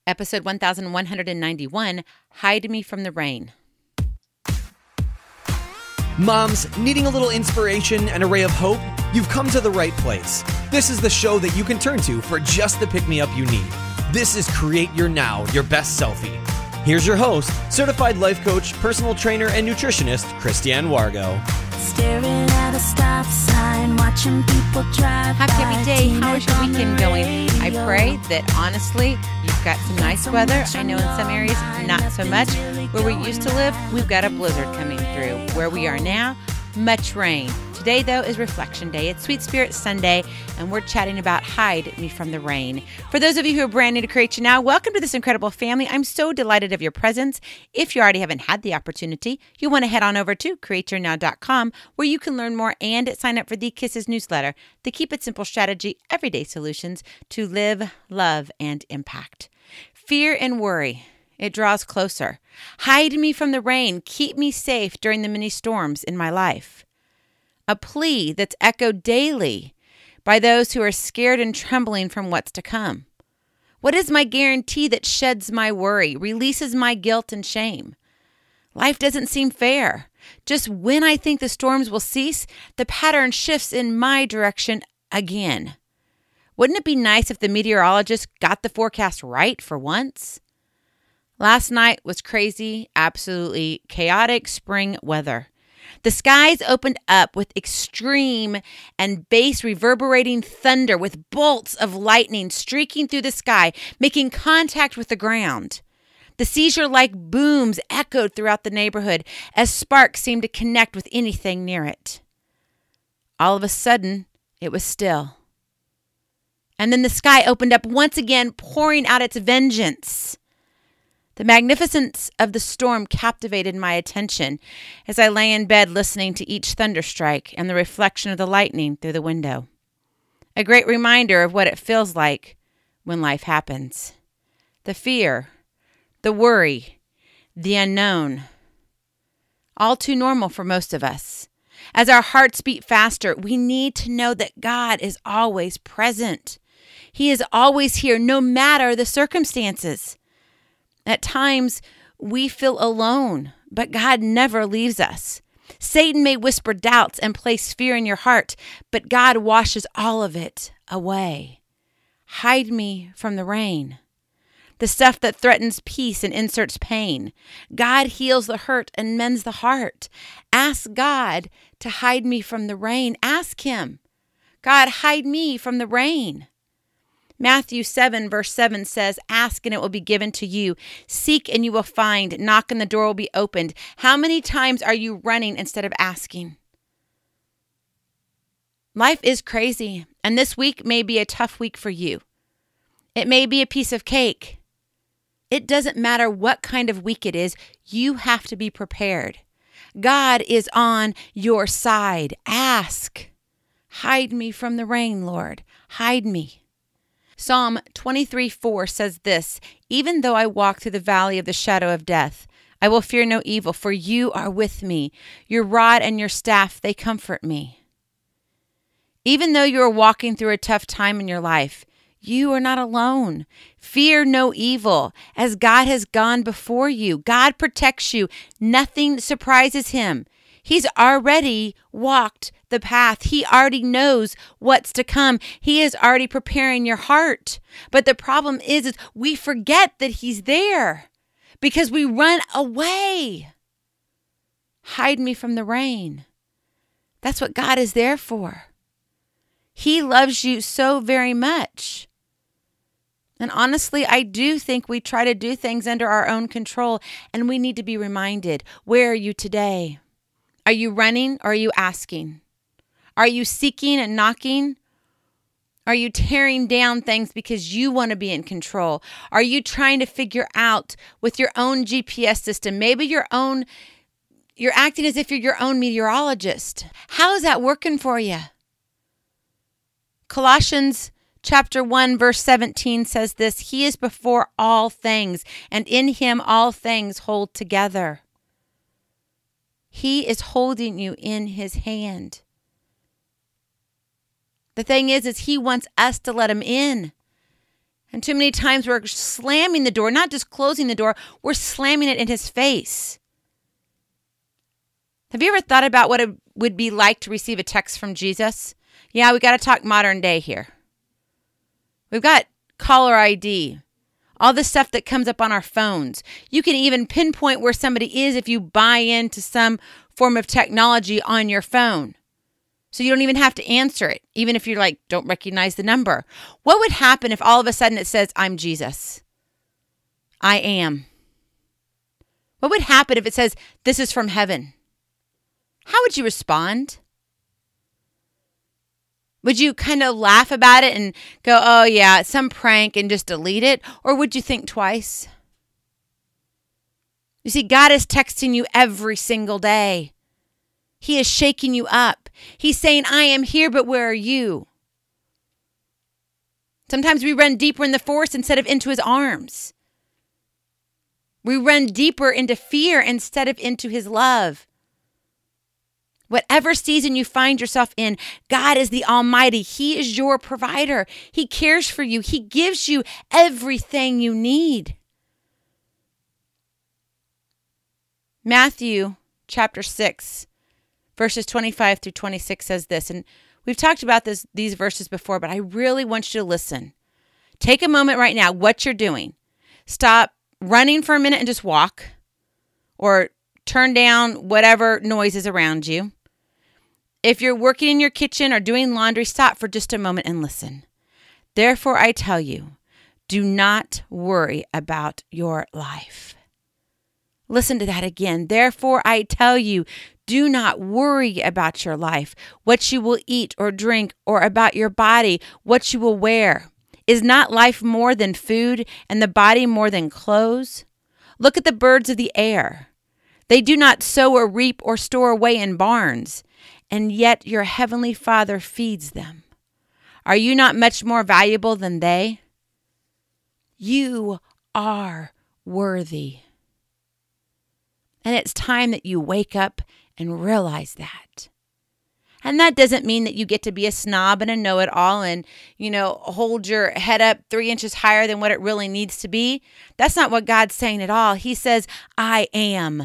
Episode 1191, Hide Me from the Rain. Moms, needing a little inspiration and a ray of hope? You've come to the right place. This is the show that you can turn to for just the pick-me-up you need. This is Create Your Now, Your Best Selfie. Here's your host, certified life coach, personal trainer, and nutritionist, Christiane Wargo. Staring at a stop sign, watching people drive. Happy day. How is your weekend going? I pray that honestly, you've got some nice weather. I know in some areas, not so much. Where we used to live, we've got a blizzard coming through. Where we are now, much rain. Today, though, is Reflection Day. It's Sweet Spirit Sunday, and we're chatting about Hide Me from the Rain. For those of you who are brand new to Create Your Now, welcome to this incredible family. I'm so delighted of your presence. If you already haven't had the opportunity, you want to head on over to createyournow.com, where you can learn more and sign up for the Kisses newsletter, the Keep It Simple Strategy, everyday solutions to live, love, and impact. Fear and worry. It draws closer. Hide me from the rain. Keep me safe during the many storms in my life. A plea that's echoed daily by those who are scared and trembling from what's to come. What is my guarantee that sheds my worry, releases my guilt and shame? Life doesn't seem fair. Just when I think the storms will cease, the pattern shifts in my direction again. Wouldn't it be nice if the meteorologist got the forecast right for once? Last night was crazy, absolutely chaotic spring weather. The skies opened up with extreme and bass reverberating thunder with bolts of lightning streaking through the sky, making contact with the ground. The seizure-like booms echoed throughout the neighborhood as sparks seemed to connect with anything near it. All of a sudden, it was still. And then the sky opened up once again, pouring out its vengeance. The magnificence of the storm captivated my attention as I lay in bed listening to each thunderstrike and the reflection of the lightning through the window. A great reminder of what it feels like when life happens. The fear, the worry, the unknown. All too normal for most of us. As our hearts beat faster, we need to know that God is always present. He is always here, no matter the circumstances. At times, we feel alone, but God never leaves us. Satan may whisper doubts and place fear in your heart, but God washes all of it away. Hide me from the rain. The stuff that threatens peace and inserts pain. God heals the hurt and mends the heart. Ask God to hide me from the rain. Ask Him, God, hide me from the rain. Matthew 7 verse 7 says, ask and it will be given to you. Seek and you will find. Knock and the door will be opened. How many times are you running instead of asking? Life is crazy, and this week may be a tough week for you. It may be a piece of cake. It doesn't matter what kind of week it is. You have to be prepared. God is on your side. Ask. Hide me from the rain, Lord. Hide me. Psalm 23:4 says this, even though I walk through the valley of the shadow of death, I will fear no evil, for you are with me. Your rod and your staff, they comfort me. Even though you are walking through a tough time in your life, you are not alone. Fear no evil, as God has gone before you. God protects you. Nothing surprises Him. He's already walked the path. He already knows what's to come. He is already preparing your heart. But the problem is we forget that He's there because we run away. Hide me from the rain. That's what God is there for. He loves you so very much. And honestly, I do think we try to do things under our own control, and we need to be reminded, where are you today? Are you running or are you asking? Are you seeking and knocking? Are you tearing down things because you want to be in control? Are you trying to figure out with your own GPS system, maybe you're acting as if you're your own meteorologist? How is that working for you? Colossians chapter 1, verse 17 says this, He is before all things, and in Him all things hold together. He is holding you in His hand. The thing is He wants us to let Him in. And too many times we're slamming the door, not just closing the door, we're slamming it in his face. Have you ever thought about what it would be like to receive a text from Jesus? Yeah, we got to talk modern day here. We've got caller ID, all the stuff that comes up on our phones. You can even pinpoint where somebody is if you buy into some form of technology on your phone. So you don't even have to answer it, even if you're like, don't recognize the number. What would happen if all of a sudden it says, I'm Jesus? I am. What would happen if it says, this is from heaven? How would you respond? Would you kind of laugh about it and go, oh yeah, it's some prank and just delete it? Or would you think twice? You see, God is texting you every single day. He is shaking you up. He's saying, I am here, but where are you? Sometimes we run deeper in the forest instead of into his arms. We run deeper into fear instead of into his love. Whatever season you find yourself in, God is the Almighty. He is your provider. He cares for you. He gives you everything you need. Matthew chapter 6, verses 25 through 26 says this, and we've talked about these verses before, but I really want you to listen. Take a moment right now, what you're doing. Stop running for a minute and just walk, or turn down whatever noise is around you. If you're working in your kitchen or doing laundry, stop for just a moment and listen. Therefore, I tell you, do not worry about your life. Listen to that again. Therefore, I tell you, do not worry about your life, what you will eat or drink, or about your body, what you will wear. Is not life more than food, and the body more than clothes? Look at the birds of the air. They do not sow or reap or store away in barns, and yet your heavenly Father feeds them. Are you not much more valuable than they? You are worthy. And it's time that you wake up and realize that. And that doesn't mean that you get to be a snob and a know-it-all and, hold your head up 3 inches higher than what it really needs to be. That's not what God's saying at all. He says, I am.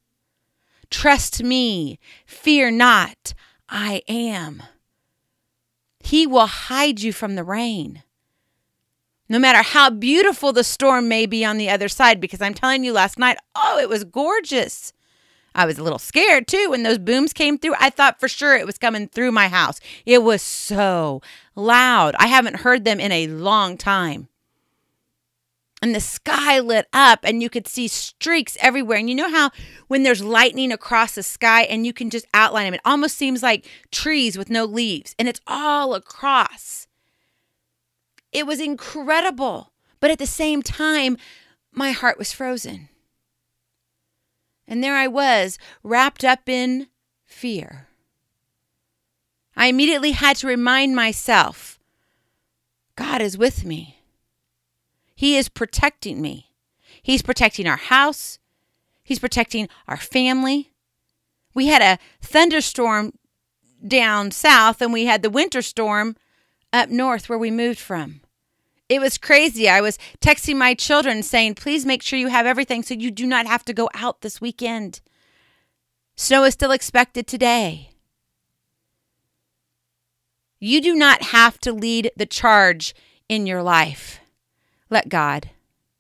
Trust me. Fear not. I am. He will hide you from the rain. No matter how beautiful the storm may be on the other side, because I'm telling you last night, it was gorgeous. I was a little scared too when those booms came through. I thought for sure it was coming through my house. It was so loud. I haven't heard them in a long time. And the sky lit up and you could see streaks everywhere. And you know how when there's lightning across the sky and you can just outline them, it almost seems like trees with no leaves, and it's all across. It was incredible. But at the same time, my heart was frozen. And there I was, wrapped up in fear. I immediately had to remind myself, God is with me. He is protecting me. He's protecting our house. He's protecting our family. We had a thunderstorm down south, and we had the winter storm up north where we moved from. It was crazy. I was texting my children saying, please make sure you have everything so you do not have to go out this weekend. Snow is still expected today. You do not have to lead the charge in your life. Let God.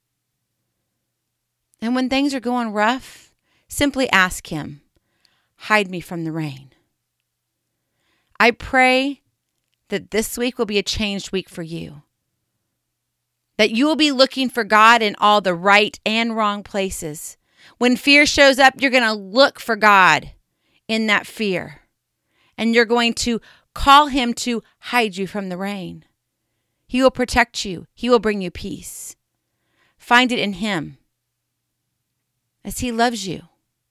And when things are going rough, simply ask him, hide me from the rain. I pray that this week will be a changed week for you. That you will be looking for God in all the right and wrong places. When fear shows up, you're going to look for God in that fear. And you're going to call him to hide you from the rain. He will protect you. He will bring you peace. Find it in him as he loves you.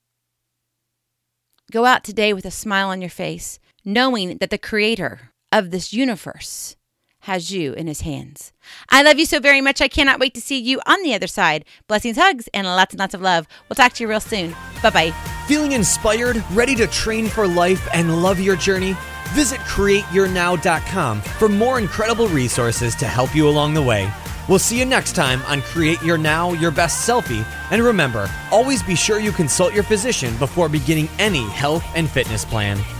Go out today with a smile on your face, knowing that the creator of this universe has you in his hands. I love you so very much. I cannot wait to see you on the other side. Blessings, hugs, and lots of love. We'll talk to you real soon. Bye-bye. Feeling inspired, ready to train for life and love your journey? Visit CreateYourNow.com for more incredible resources to help you along the way. We'll see you next time on Create Your Now, Your Best Selfie. And remember, always be sure you consult your physician before beginning any health and fitness plan.